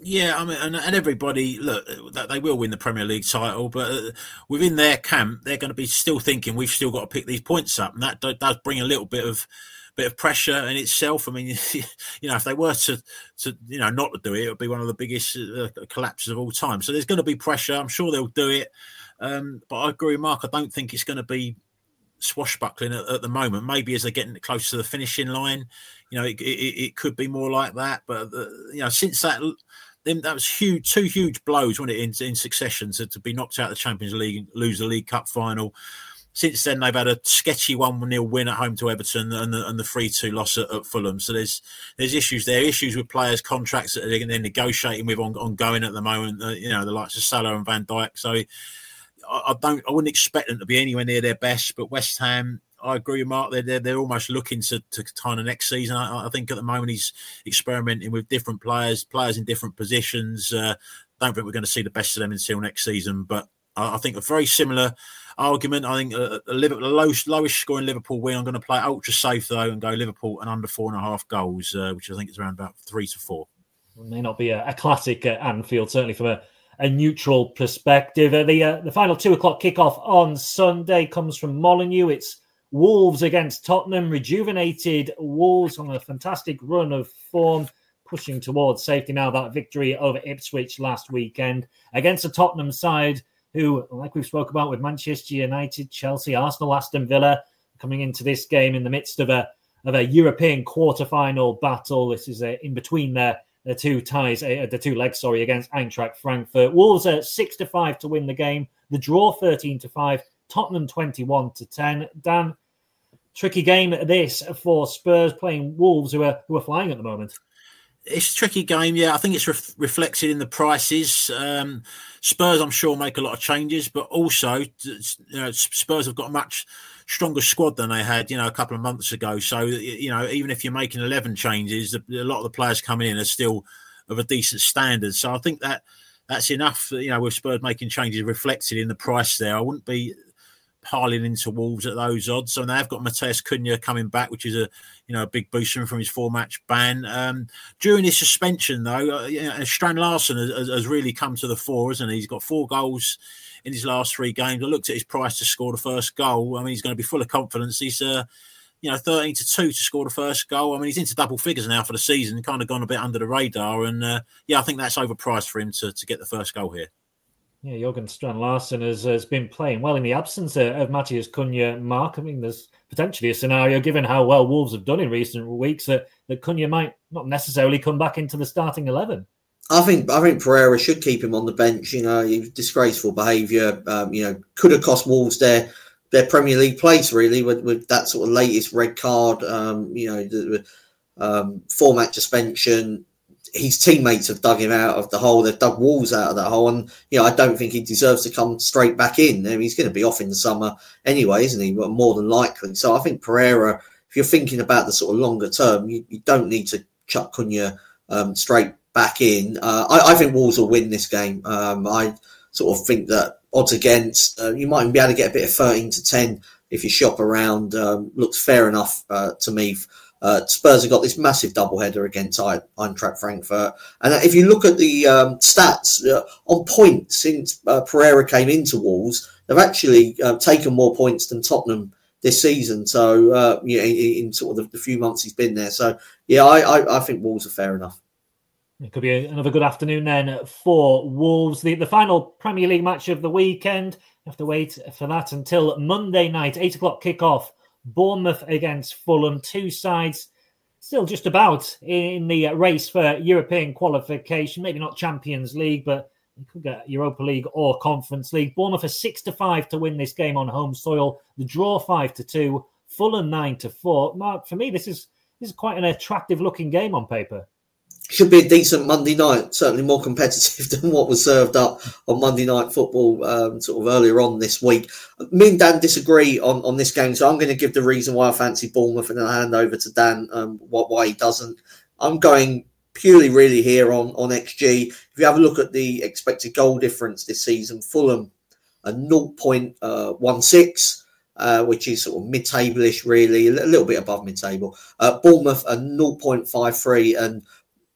Yeah, I mean, and, and everybody, look, that they will win the Premier League title, but uh, within their camp, they're going to be still thinking we've still got to pick these points up, and that do, does bring a little bit of bit of pressure in itself. I mean, you know, if they were to, to you know, not to do it, it would be one of the biggest uh, collapses of all time. So there's going to be pressure. I'm sure they'll do it, um, but I agree with Mark. I don't think it's going to be swashbuckling at, at the moment. Maybe as they're getting close to the finishing line, you know, it, it, it could be more like that. But uh, you know, since that. Them, that was huge, two huge blows, wasn't it, in, in succession to, to be knocked out of the Champions League and lose the League Cup final. Since then, they've had a sketchy one nil win at home to Everton and the, and the three two loss at, at Fulham. So there's there's issues there, issues with players' contracts that they're, they're negotiating with on, ongoing at the moment. Uh, you know, the likes of Salah and Van Dijk. So I, I don't, I wouldn't expect them to be anywhere near their best. But West Ham, I agree with Mark. They're, they're, they're almost looking to, to kind of next season. I, I think at the moment he's experimenting with different players, players in different positions. Uh, don't think we're going to see the best of them until next season. But I, I think a very similar argument. I think a, a, Liverpool, a lowest, lowest scoring Liverpool win. I'm going to play ultra safe though and go Liverpool and under four and a half goals, uh, which I think is around about three to four. It may not be a, a classic at Anfield, certainly from a, a neutral perspective. Uh, the uh, the final two o'clock kickoff on Sunday comes from Molineux. It's Wolves against Tottenham, rejuvenated Wolves on a fantastic run of form, pushing towards safety now. That victory over Ipswich last weekend against a Tottenham side who, like we've spoke about with Manchester United, Chelsea, Arsenal, Aston Villa, coming into this game in the midst of a of a European quarter-final battle. This is uh, in between their the two ties, uh, the two legs, sorry, against Eintracht Frankfurt. Wolves are six to five to win the game. The draw thirteen to five. Tottenham twenty-one to ten. Dan, tricky game this for Spurs playing Wolves, who are who are flying at the moment. It's a tricky game, yeah. I think it's ref- reflected in the prices. Um, Spurs, I'm sure, make a lot of changes, but also, you know, Spurs have got a much stronger squad than they had, you know, a couple of months ago. So, you know, even if you're making eleven changes, a lot of the players coming in are still of a decent standard. So I think that that's enough, you know, with Spurs making changes reflected in the price there. I wouldn't be piling into Wolves at those odds. So they've got Matheus Cunha coming back, which is a you know a big boost from his four-match ban. Um, during his suspension, though, uh, you know, Strand Larsen has, has really come to the fore, hasn't he? He's got four goals in his last three games. I looked at his price to score the first goal. I mean, he's going to be full of confidence. He's uh, you know thirteen to two to score the first goal. I mean, he's into double figures now for the season. Kind of gone a bit under the radar, and uh, yeah, I think that's overpriced for him to to get the first goal here. Yeah, Jørgen Strand Larsen has, has been playing well in the absence of, of Matheus Cunha. Mark, I mean, there's potentially a scenario, given how well Wolves have done in recent weeks, that, that Cunha might not necessarily come back into the starting eleven. I think I think Pereira should keep him on the bench. You know, disgraceful behaviour. Um, you know, could have cost Wolves their their Premier League place really with, with that sort of latest red card. Um, you know, the um, four-match suspension. His teammates have dug him out of the hole. They've dug Wolves out of that hole. And, you know, I don't think he deserves to come straight back in. I mean, he's going to be off in the summer anyway, isn't he? But more than likely. So I think Pereira, if you're thinking about the sort of longer term, you, you don't need to chuck Cunha um, straight back in. Uh, I, I think Wolves will win this game. Um, I sort of think that odds against, uh, you might even be able to get a bit of thirteen to ten if you shop around. Um, looks fair enough uh, to me. Uh, Spurs have got this massive doubleheader against Eintracht Frankfurt. And if you look at the um, stats, uh, on points since uh, Pereira came into Wolves, they've actually uh, taken more points than Tottenham this season. So, uh, yeah, in, in sort of the, the few months he's been there. So, yeah, I, I, I think Wolves are fair enough. It could be another good afternoon then for Wolves. The, the final Premier League match of the weekend. You have to wait for that until Monday night, eight o'clock kickoff. Bournemouth against Fulham, two sides still just about in the race for European qualification. Maybe not Champions League, but you could get Europa League or Conference League. Bournemouth are six to five to win this game on home soil. The draw five to two. Fulham nine to four. Mark, for me, this is this is quite an attractive looking game on paper. Should be a decent Monday night, certainly more competitive than what was served up on Monday Night Football um, sort of earlier on this week. Me and Dan disagree on, on this game, so I'm going to give the reason why I fancy Bournemouth and then I'll hand over to Dan um, what, why he doesn't. I'm going purely really here on, on X G. If you have a look at the expected goal difference this season, Fulham a zero point one six, uh, which is sort of mid-table-ish really, a little bit above mid-table. Uh, Bournemouth a zero point five three, and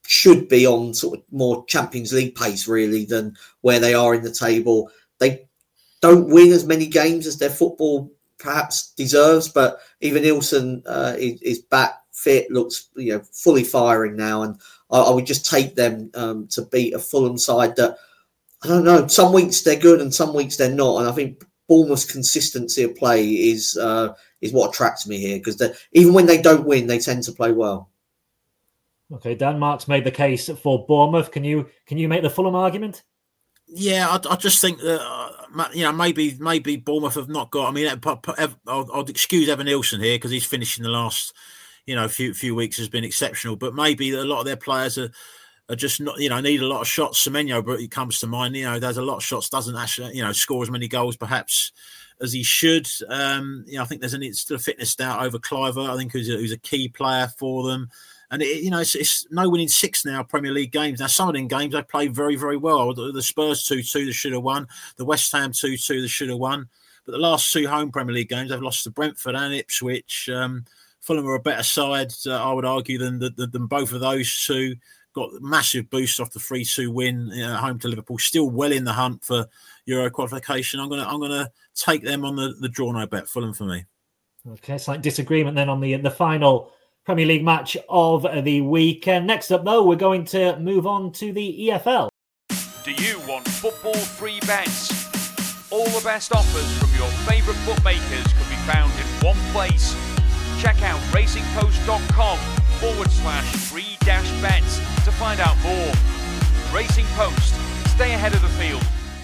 should be on sort of more Champions League pace, really, than where they are in the table. They don't win as many games as their football perhaps deserves, but even Ilson uh, is, is back fit, looks you know fully firing now, and I, I would just take them um, to beat a Fulham side that, I don't know, some weeks they're good and some weeks they're not, and I think Bournemouth's consistency of play is uh, is what attracts me here, because even when they don't win, they tend to play well. Okay, Dan, Mark's made the case for Bournemouth. Can you can you make the Fulham argument? Yeah, I, I just think that uh, you know maybe maybe Bournemouth have not got. I mean, I'll, I'll excuse Evan Nilsson here because he's finished in the last you know few few weeks has been exceptional, but maybe a lot of their players are. Are just not, you know, need a lot of shots. Semenyo, but it comes to mind. You know, there's a lot of shots. Doesn't actually, you know, score as many goals perhaps as he should. Um, you know, I think there's a, still a fitness doubt over Cliver. I think who's a, who's a key player for them. And it, you know, it's, it's no winning six now Premier League games. Now some of them games they played very, very well. The, the Spurs two two they should have won. The West Ham two two they should have won. But the last two home Premier League games they've lost to Brentford and Ipswich. Um, Fulham are a better side, uh, I would argue, than, than than both of those two. Got a massive boost off the three two win you know, home to Liverpool. Still well in the hunt for Euro qualification. I'm gonna I'm gonna take them on the, the draw no bet. Fulham for me. Okay, slight disagreement then on the the final Premier League match of the weekend. Next up, though, we're going to move on to the E F L. Do you want football free bets? All the best offers from your favourite bookmakers can be found in one place. Check out racingpost.com forward slash free dash bets to find out more. Racing Post, stay ahead of the field.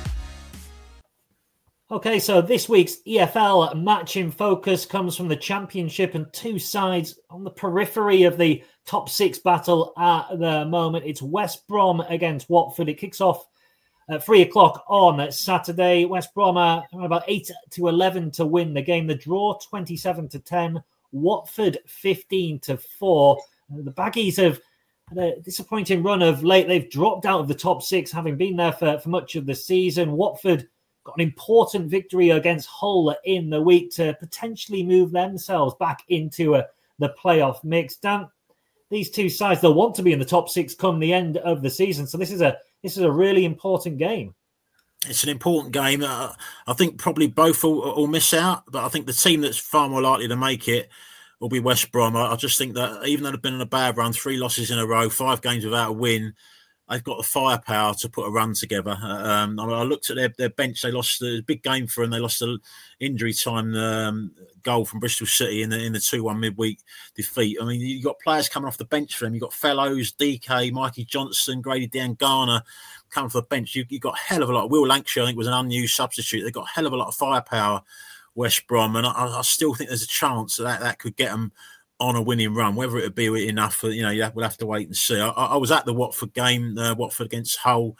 Okay, so this week's E F L match in focus comes from the Championship and two sides on the periphery of the top six battle at the moment. It's West Brom against Watford. It kicks off at three o'clock on Saturday. West Brom are about eight to eleven to win the game. The draw twenty-seven to ten. Watford fifteen to four. The Baggies have had a disappointing run of late. They've dropped out of the top six, having been there for, for much of the season. Watford got an important victory against Hull in the week to potentially move themselves back into a, the playoff mix. Dan, these two sides, they'll want to be in the top six come the end of the season. So this is a this is a really important game. It's an important game. Uh, I think probably both will, will miss out, but I think the team that's far more likely to make it will be West Brom. I, I just think that even though they've been on a bad run, three losses in a row, five games without a win, they've got the firepower to put a run together. Um, I, mean, I looked at their, their bench. They lost a big game for them. They lost an injury time um, goal from Bristol City in the in the two one midweek defeat. I mean, you've got players coming off the bench for them. You've got Fellows, D K, Mikey Johnson, Grady Diangana coming off the bench. You, you've got a hell of a lot. Will Lancashire, I think, was an unused substitute. They've got a hell of a lot of firepower, West Brom. And I, I still think there's a chance that that could get them on a winning run. Whether it would be enough, for, you know, we'll have to wait and see. I, I was at the Watford game, uh, Watford against Hull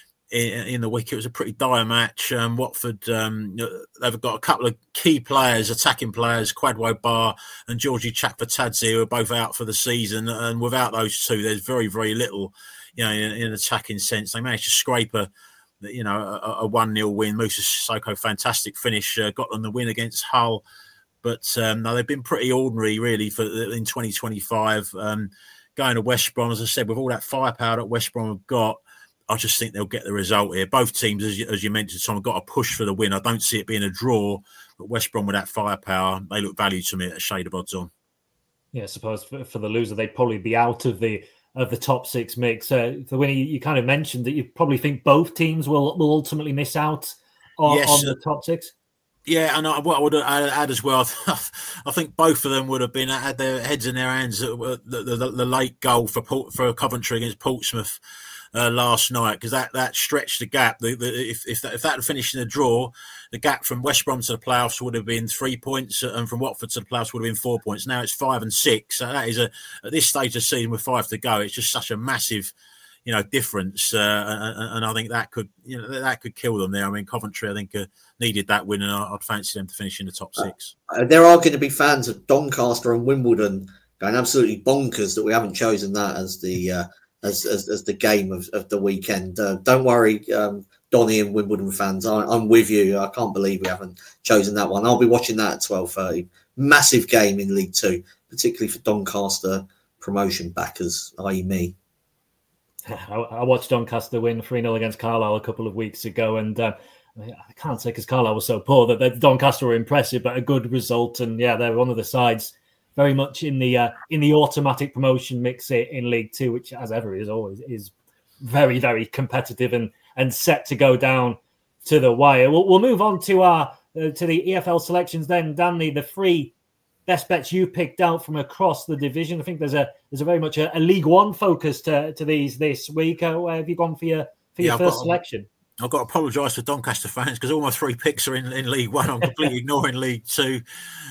in, in the week. It was a pretty dire match. Um, Watford, um, they've got a couple of key players, attacking players, Kwadwo Bar and Georgie Chakvetadze, who are both out for the season. And without those two, there's very, very little, you know, in, in an attacking sense. They managed to scrape a, you know, a, a one nil win. Moussa Sissoko, fantastic finish, uh, got them the win against Hull. But um, no, they've been pretty ordinary, really, for in twenty twenty-five. Um, going to West Brom, as I said, with all that firepower that West Brom have got, I just think they'll get the result here. Both teams, as you, as you mentioned, Tom, have got a push for the win. I don't see it being a draw, but West Brom with that firepower, they look value to me at a shade of odds on. Yeah, I suppose for, for the loser, they'd probably be out of the of the top six mix. Uh, the winner, you, you kind of mentioned that you probably think both teams will, will ultimately miss out on, yes, on the top six. Yeah, and I, what I would add, add as well, I think both of them would have been had their heads in their hands. The, the, the, the late goal for for Coventry against Portsmouth uh, last night, because that, that stretched the gap. The, the, if if that, if that had finished in a draw, the gap from West Brom to the playoffs would have been three points, and from Watford to the playoffs would have been four points. Now it's five and six. So that is a at this stage of the season with five to go, it's just such a massive, you know, difference, uh, and, and I think that could, you know, that could kill them there. I mean, Coventry, I think, uh, needed that win, and I'd fancy them to finish in the top six. Uh, there are going to be fans of Doncaster and Wimbledon going absolutely bonkers that we haven't chosen that as the uh, as, as as the game of, of the weekend. Uh, don't worry, um, Donny and Wimbledon fans, I, I'm with you. I can't believe we haven't chosen that one. I'll be watching that at twelve thirty. Massive game in League Two, particularly for Doncaster promotion backers, that is me. I, I watched Doncaster win three nil against Carlisle a couple of weeks ago, and uh, I can't say because Carlisle was so poor that, that Doncaster were impressive, but a good result. And yeah, they're one of the sides very much in the uh, in the automatic promotion mix in League Two, which, as ever, is always is very, very competitive and and set to go down to the wire. We'll, we'll move on to our uh, to the E F L selections then, Danny. The three best bets you picked out from across the division. I think there's a there's a very much a, a League One focus to, to these this week. Uh, where have you gone for your for your yeah, first got, selection? I've got to apologise for Doncaster fans because all my three picks are in, in League One. I'm completely ignoring League Two.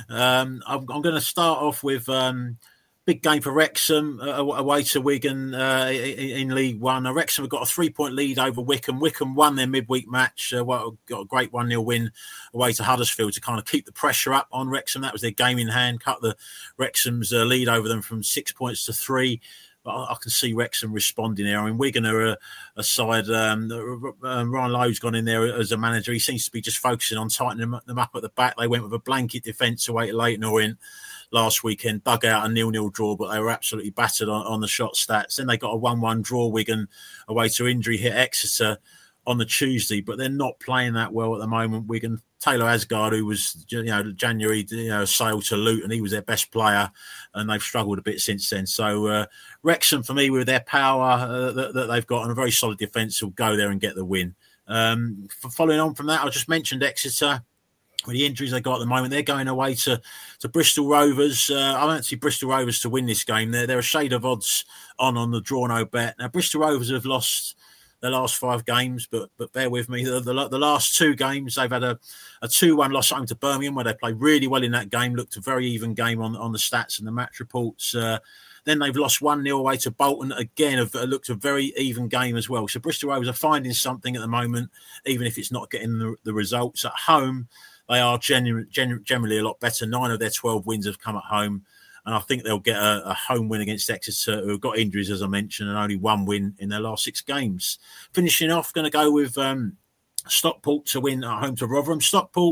Um, I'm, I'm going to start off with um, big game for Wrexham uh, away to Wigan uh, in, in League One. Uh, Wrexham have got a three-point lead over Wycombe. Wycombe won their midweek match. Uh, well, got a great one nil win away to Huddersfield to kind of keep the pressure up on Wrexham. That was their game in hand, cut the Wrexham's uh, lead over them from six points to three. But I can see Wrexham responding there. I mean, Wigan are a, a side. Um, uh, Ryan Lowe's gone in there as a manager. He seems to be just focusing on tightening them, them up at the back. They went with a blanket defence away to Leyton Orient last weekend, dug out a nil-nil draw, but they were absolutely battered on, on the shot stats. Then they got a one-one draw, Wigan, away to injury hit Exeter on the Tuesday, but they're not playing that well at the moment. Wigan, Taylor Asgard, who was, you know, January, you know, sailed to Luton, he was their best player, and they've struggled a bit since then. So uh, Wrexham, for me, with their power uh, that, that they've got and a very solid defence, will go there and get the win. Um, following on from that, I just mentioned Exeter. With the injuries they got at the moment, they're going away to, to Bristol Rovers. Uh, I don't see Bristol Rovers to win this game. They're, they're a shade of odds on on the draw no bet. Now, Bristol Rovers have lost their last five games, but but bear with me. The, the, the last two games, they've had a, a two one loss home to Birmingham, where they played really well in that game, looked a very even game on, on the stats and the match reports. Uh, then they've lost one nil away to Bolton. Again, have looked a very even game as well. So Bristol Rovers are finding something at the moment, even if it's not getting the, the results. At home, they are genu- genu- generally a lot better. Nine of their twelve wins have come at home. And I think they'll get a, a home win against Exeter, who have got injuries, as I mentioned, and only one win in their last six games. Finishing off, going to go with um, Stockport to win at home to Rotherham. Stockport,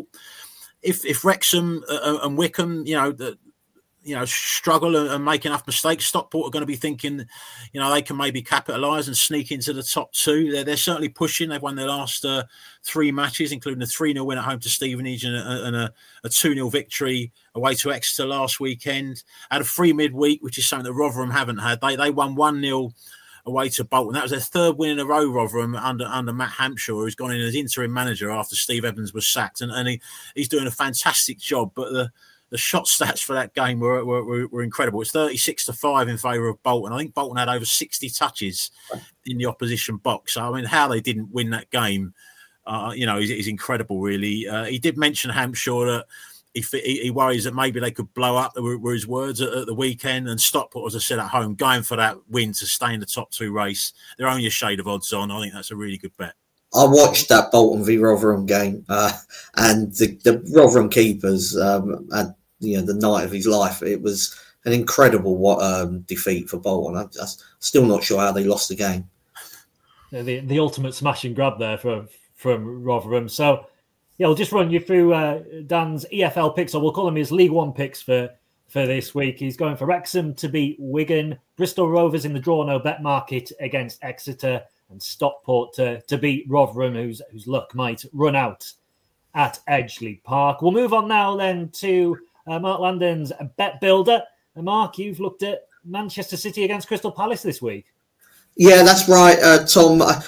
if if Wrexham uh, and Wycombe, you know, the, you know, struggle and, and make enough mistakes, Stockport are going to be thinking, you know, they can maybe capitalise and sneak into the top two. They're, they're certainly pushing. They've won their last uh, three matches, including a three nil win at home to Stevenage and a, and a, a two nil victory away to Exeter last weekend. Had a free midweek, which is something that Rotherham haven't had. They they won one nil away to Bolton. That was their third win in a row, Rotherham, under under Matt Hampshire, who's gone in as interim manager after Steve Evans was sacked. And, and he, he's doing a fantastic job. But the The shot stats for that game were, were were incredible. It's thirty-six to five in favour of Bolton. I think Bolton had over sixty touches in the opposition box. So, I mean, how they didn't win that game, uh, you know, is, is incredible, really. Uh, he did mention Hampshire that he, he worries that maybe they could blow up, were, were his words, at, at the weekend. And Stockport, as I said, at home, going for that win to stay in the top two race. They're only a shade of odds on. I think that's a really good bet. I watched that Bolton v Rotherham game, uh, and the, the Rotherham keepers um, had, you know, the night of his life. It was an incredible um, defeat for Bolton. I'm just still not sure how they lost the game. Yeah, the the ultimate smash and grab there from from Rotherham. So yeah, I'll just run you through uh, Dan's E F L picks, or we'll call them his League One picks for for this week. He's going for Wrexham to beat Wigan, Bristol Rovers in the draw no bet market against Exeter, and Stockport to, to beat Rotherham, whose whose luck might run out at Edgeley Park. We'll move on now then to uh, Mark Landon's Bet Builder. And Mark, you've looked at Manchester City against Crystal Palace this week. Yeah, that's right, uh, Tom. I,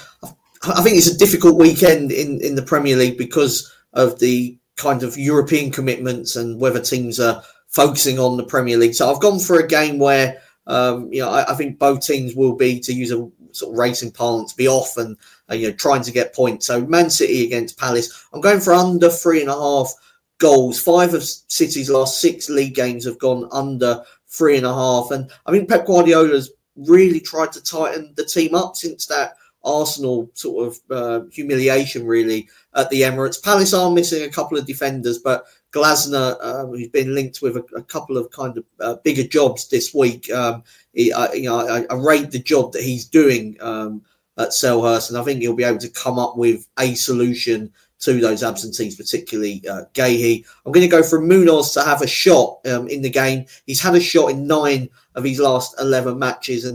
I think it's a difficult weekend in, in the Premier League because of the kind of European commitments and whether teams are focusing on the Premier League. So I've gone for a game where, um, you know, I, I think both teams will be, to use a sort of racing parlance, be off and, uh, you know, trying to get points. So Man City against Palace, I'm going for under three and a half goals. Five of City's last six league games have gone under three and a half. And I think Pep Guardiola's really tried to tighten the team up since that Arsenal sort of uh, humiliation, really, at the Emirates. Palace are missing a couple of defenders, but Glasner, um, who's been linked with a, a couple of kind of uh, bigger jobs this week, um, he, I, you know, I, I rate the job that he's doing um, at Selhurst, and I think he'll be able to come up with a solution to those absentees, particularly uh, Gahey. I'm going to go for Munoz to have a shot um, in the game. He's had a shot in nine of his last eleven matches, and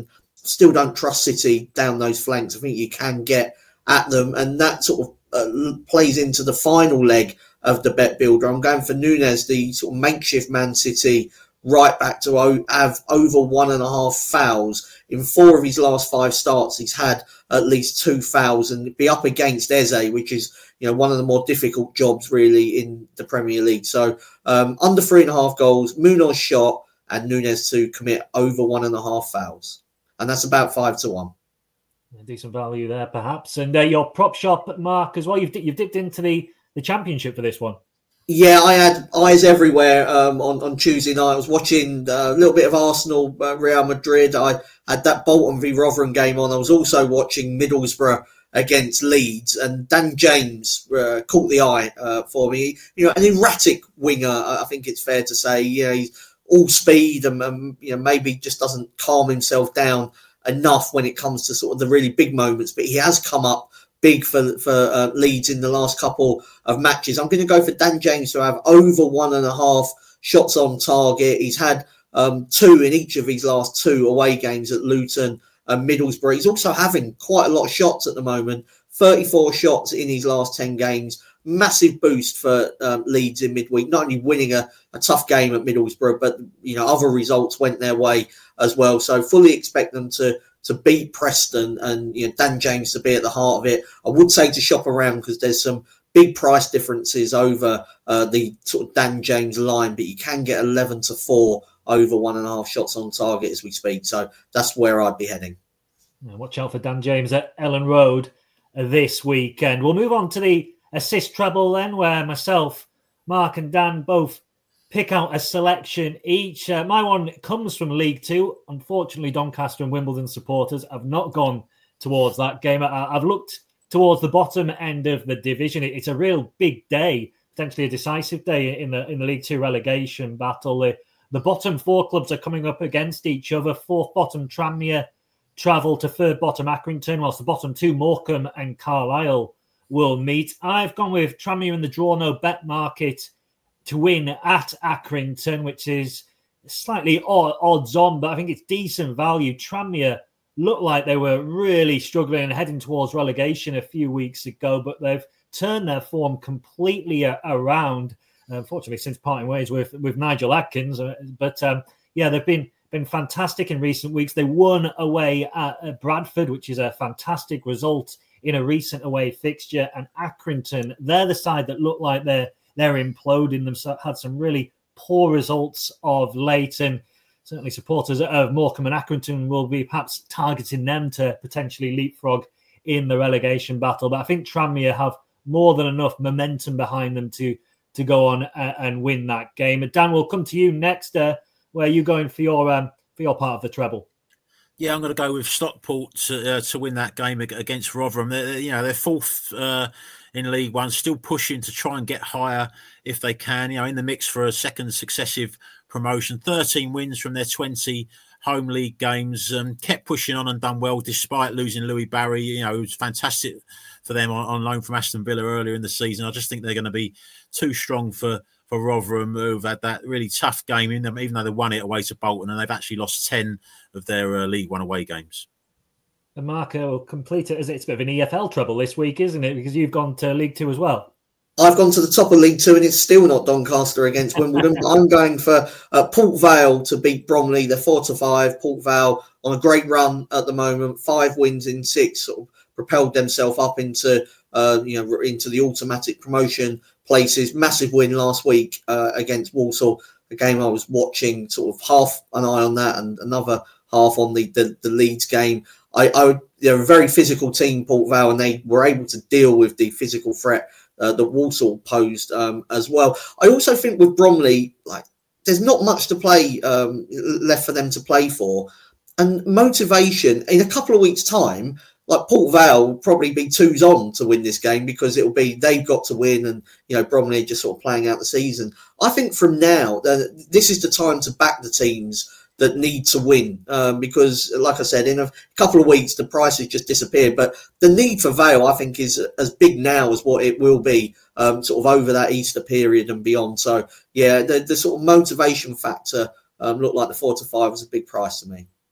still don't trust City down those flanks. I think you can get at them, and that sort of uh, plays into the final leg of the bet builder. I'm going for Núñez, the sort of makeshift Man City right back to o- have over one and a half fouls. In four of his last five starts, he's had at least two fouls, and be up against Eze, which is, you know, one of the more difficult jobs really in the Premier League. So um, under three and a half goals, Munoz shot, and Núñez to commit over one and a half fouls. And that's about five to one. Decent value there, perhaps. And uh, your prop shop, Mark, as well. You've you've dipped into the, the Championship for this one. Yeah, I had eyes everywhere um, on, on Tuesday night. I was watching uh, a little bit of Arsenal, uh, Real Madrid. I had that Bolton v Rotherham game on. I was also watching Middlesbrough against Leeds, and Dan James uh, caught the eye uh, for me. You know, an erratic winger, I think it's fair to say. You know, he's all speed and, um, you know, maybe just doesn't calm himself down enough when it comes to sort of the really big moments, but he has come up big for for uh, Leeds in the last couple of matches. I'm going to go for Dan James to have over one and a half shots on target. He's had um, two in each of his last two away games at Luton and Middlesbrough. He's also having quite a lot of shots at the moment, thirty-four shots in his last ten games. Massive boost for um, Leeds in midweek, not only winning a, a tough game at Middlesbrough, but, you know, other results went their way as well. So fully expect them to to beat Preston, and, you know, Dan James to be at the heart of it. I would say to shop around because there's some big price differences over uh, the sort of Dan James line, but you can get eleven to four over one and a half shots on target as we speak. So that's where I'd be heading. Yeah, watch out for Dan James at Ellen Road this weekend. We'll move on to the assist treble then, where myself, Mark and Dan both pick out a selection each. Uh, my one comes from League Two. Unfortunately, Doncaster and Wimbledon supporters have not gone towards that game. I, I've looked towards the bottom end of the division. It, it's a real big day, potentially a decisive day in the in the League Two relegation battle. The, the bottom four clubs are coming up against each other. Fourth bottom Tranmere travel to third bottom Accrington, whilst the bottom two, Morecambe and Carlisle, will meet. I've gone with Tranmere in the draw no bet market to win at Accrington, which is slightly odd, odds on, but I think it's decent value. Tranmere looked like they were really struggling and heading towards relegation a few weeks ago, but they've turned their form completely around, unfortunately, since parting ways with, with Nigel Adkins. But um, yeah, they've been been fantastic in recent weeks. They won away at Bradford, which is a fantastic result in a recent away fixture, and Accrington, they're the side that look like they're they're imploding themselves, had some really poor results of late, and certainly supporters of Morecambe and Accrington will be perhaps targeting them to potentially leapfrog in the relegation battle. But I think Tranmere have more than enough momentum behind them to to go on uh, and win that game. Dan, we'll come to you next. Uh, where are you going for your um, for your part of the treble? Yeah, I'm going to go with Stockport to, uh, to win that game against Rotherham. They're, you know, they're fourth uh, in League One, still pushing to try and get higher if they can. You know, in the mix for a second successive promotion. thirteen wins from their twenty home league games. Um, kept pushing on and done well despite losing Louis Barry. You know, it was fantastic for them on, on loan from Aston Villa earlier in the season. I just think they're going to be too strong for. for Rotherham, who've had that really tough game in them, even though they won it away to Bolton, and they've actually lost ten of their uh, League One away games. And Mark will complete it as it's a bit of an E F L treble this week, isn't it? Because you've gone to League Two as well. I've gone to the top of League Two, and it's still not Doncaster against Wimbledon. I'm going for uh, Port Vale to beat Bromley. They're four to five. Port Vale on a great run at the moment, five wins in six, sort of propelled themselves up into uh, you know into the automatic promotion places. Massive win last week uh, against Walsall, a game I was watching, sort of half an eye on that and another half on the the, the Leeds game. I, I would, they're a very physical team, Port Vale, and they were able to deal with the physical threat uh, that Walsall posed um, as well. I also think with Bromley, like there's not much to play um, left for them to play for, and motivation in a couple of weeks' time. Like Port Vale will probably be twos on to win this game because it'll be they've got to win, and you know Bromley are just sort of playing out the season. I think from now, uh, this is the time to back the teams that need to win um, because, like I said, in a couple of weeks the prices just disappeared. But the need for Vale, I think, is as big now as what it will be um, sort of over that Easter period and beyond. So yeah, the, the sort of motivation factor um, looked like the four to five was a big price to me.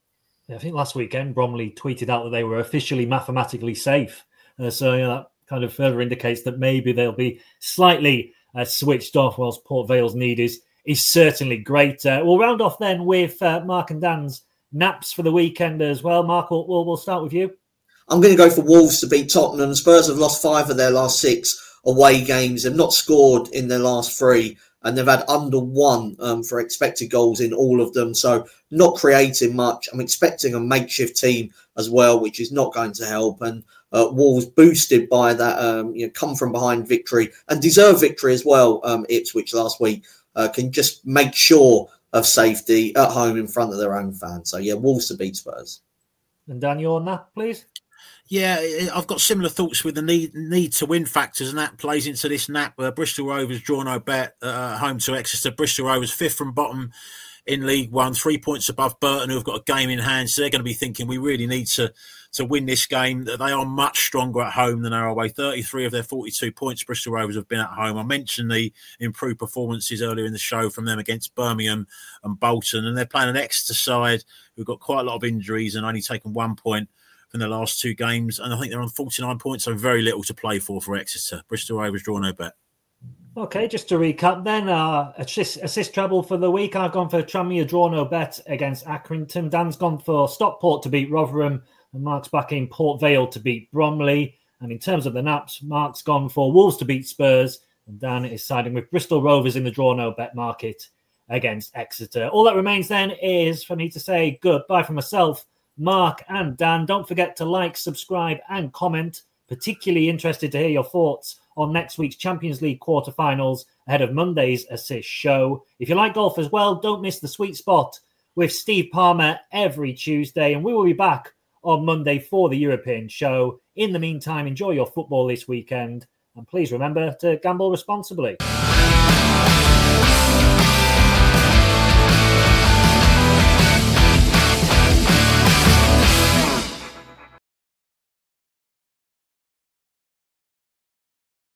I think last weekend Bromley tweeted out that they were officially mathematically safe. Uh, so you know, that kind of further indicates that maybe they'll be slightly uh, switched off, whilst Port Vale's need is, is certainly great. Uh, we'll round off then with uh, Mark and Dan's naps for the weekend as well. Mark, we'll, we'll, we'll start with you. I'm going to go for Wolves to beat Tottenham. Spurs have lost five of their last six away games. They've not scored in their last three, and they've had under one um, for expected goals in all of them. So not creating much. I'm expecting a makeshift team as well, which is not going to help. And uh, Wolves boosted by that um, you know, come from behind victory and deserved victory as well. Um, Ipswich last week uh, can just make sure of safety at home in front of their own fans. So yeah, Wolves to beat Spurs. And Dan, your nap, please. Yeah, I've got similar thoughts with the need need to win factors, and that plays into this nap. Uh, Bristol Rovers draw no bet uh, home to Exeter. Bristol Rovers fifth from bottom in League One, three points above Burton, who have got a game in hand. So they're going to be thinking we really need to to win this game. They are much stronger at home than they are away. thirty-three of their forty-two points Bristol Rovers have been at home. I mentioned the improved performances earlier in the show from them against Birmingham and Bolton, and they're playing an Exeter side who've got quite a lot of injuries and only taken one point in the last two games, and I think they're on forty-nine points, so very little to play for for Exeter. Bristol Rovers draw no bet. Okay, just to recap then, uh, assist, assist treble for the week. I've gone for Tranmere draw no bet against Accrington. Dan's gone for Stockport to beat Rotherham, and Mark's back in Port Vale to beat Bromley. And in terms of the naps, Mark's gone for Wolves to beat Spurs, and Dan is siding with Bristol Rovers in the draw no bet market against Exeter. All that remains then is for me to say goodbye for myself, Mark and Dan. Don't forget to like, subscribe and comment. Particularly interested to hear your thoughts on next week's Champions League quarterfinals ahead of Monday's Assist show. If you like golf as well, don't miss the Sweet Spot with Steve Palmer every Tuesday, and we will be back on Monday for the European show. In the meantime, enjoy your football this weekend, and please remember to gamble responsibly.